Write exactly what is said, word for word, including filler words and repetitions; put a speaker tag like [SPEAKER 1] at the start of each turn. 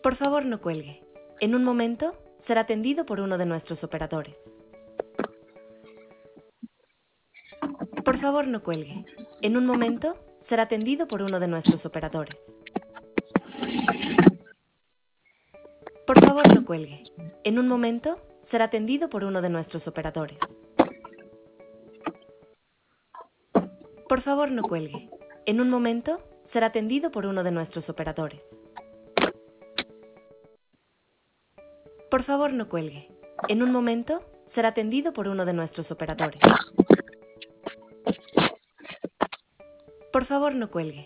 [SPEAKER 1] Por favor, no cuelgue. En un momento será atendido por uno de nuestros operadores. Por favor, no cuelgue. En un momento será atendido por uno de nuestros operadores. Por favor, no cuelgue. En un momento será atendido por uno de nuestros operadores. Por favor, no cuelgue. En un momento será atendido por uno de nuestros operadores. Por favor, no cuelgue. En un momento será atendido por uno de nuestros operadores. Por favor, no cuelgue.